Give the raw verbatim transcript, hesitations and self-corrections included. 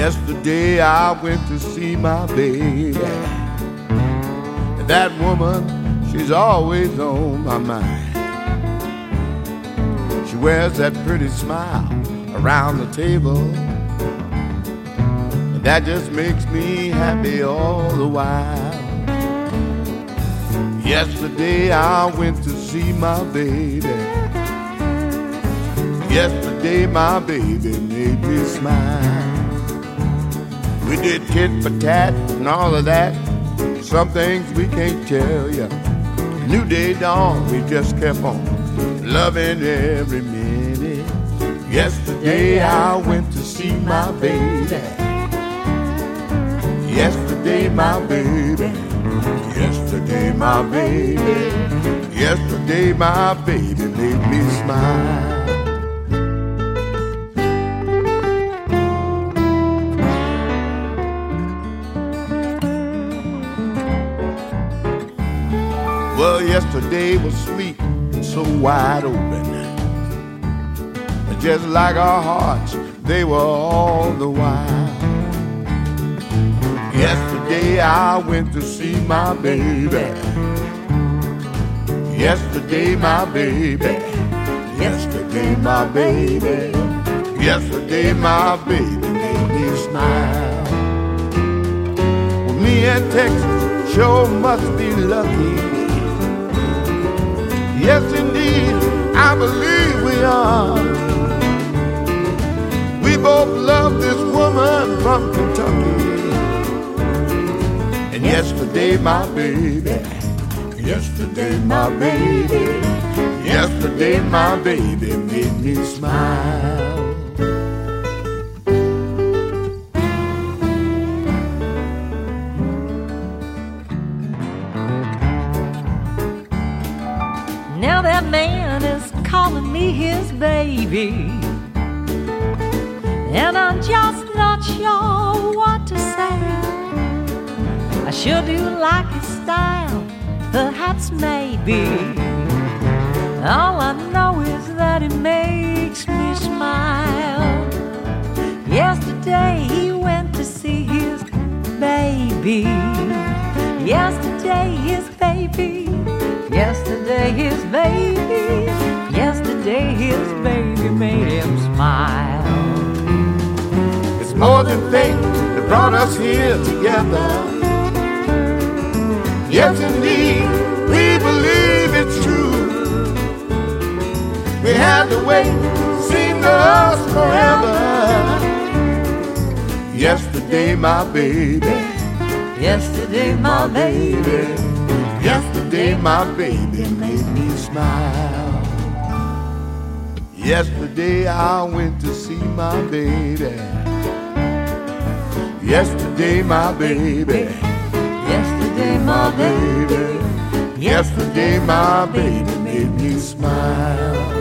Yesterday I went to see my baby. And that woman, she's always on my mind. She wears that pretty smile around the table, and that just makes me happy all the while. Yesterday I went to see my baby. Yesterday my baby made me smile. We did tit for tat and all of that. Some things we can't tell ya. New day dawned, we just kept on loving every minute. Yesterday I went to see my baby. Yesterday my baby. Yesterday my baby. Yesterday my baby made me smile. Well, yesterday was sweet and so wide open, and just like our hearts, they were all the while. Yesterday I went to see my baby. Yesterday my baby. Yesterday my baby. Yesterday my baby made me smile. Well, me and Texas sure must be lucky. Yes, indeed, I believe we are. We both love this woman from Kentucky. And yesterday, my baby, yesterday, my baby, yesterday, my baby made me smile. Now that man is calling me his baby, and I'm just not sure what to say. I sure do like his style, perhaps maybe. All I know is that it makes me smile. Yesterday he went to see his baby. Yesterday his baby. Yesterday his baby, yesterday his baby made him smile. It's more than fate that brought us here together. Yes, indeed, we believe it's true. We had to wait, seemed to us forever. Yesterday, my baby. Yesterday, my baby. Yesterday my baby made me smile. Yesterday I went to see my baby. Yesterday my baby. Yesterday my baby. Yesterday my baby made me smile.